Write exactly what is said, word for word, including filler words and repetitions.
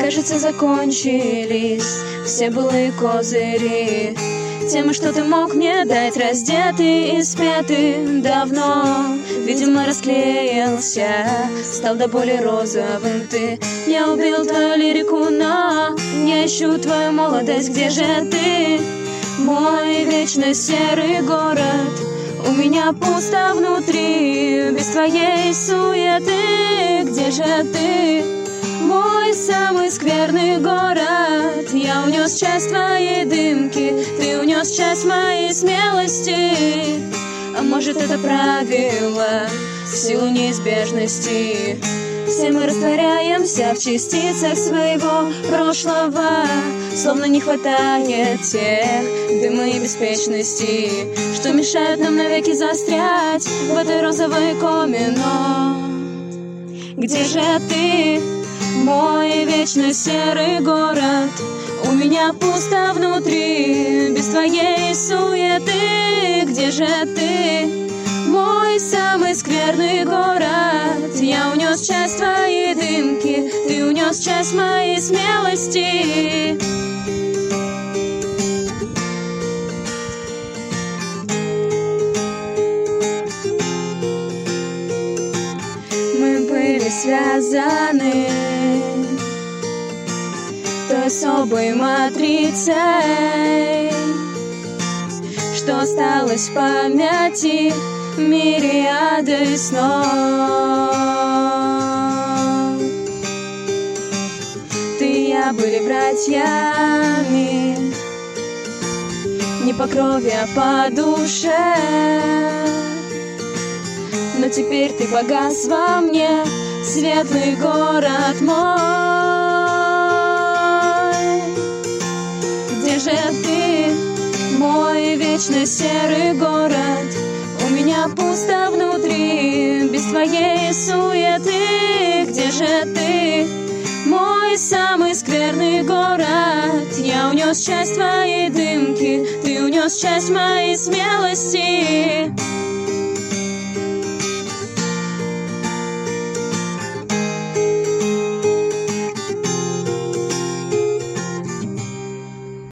кажется, закончились все былые козыри. Тем, что ты мог мне дать, раздетый и спетый давно, видимо, расклеился, стал до боли розовым ты. Я убил твою лирику, но я ищу твою молодость. Где же ты, мой вечно серый город? У меня пусто внутри, без твоей суеты. Где же ты, мой самый скверный город? Я унес часть твоей дымки, ты унес часть моей смелости. А может, это правило, в силу неизбежности. Все мы растворяемся в частицах своего прошлого, словно не хватает тех дыма и беспечности, что мешают нам навеки застрять в этой розовой коме. Но где же ты, мой вечно серый город? У меня пусто внутри, без твоей суеты. Где же ты, мой самый скверный город? Я унес часть твоей дымки, ты унес часть моей смелости. Мы были связаны той особой матрицей, что осталось в памяти мириады снов. Ты и я были братьями, не по крови, а по душе. Но теперь ты погас во мне, светлый город мой. Где же ты, мой вечно серый город? У меня пусто внутри, без твоей суеты. Где же ты, мой самый скверный город? Я унес часть твоей дымки, ты унес часть моей смелости.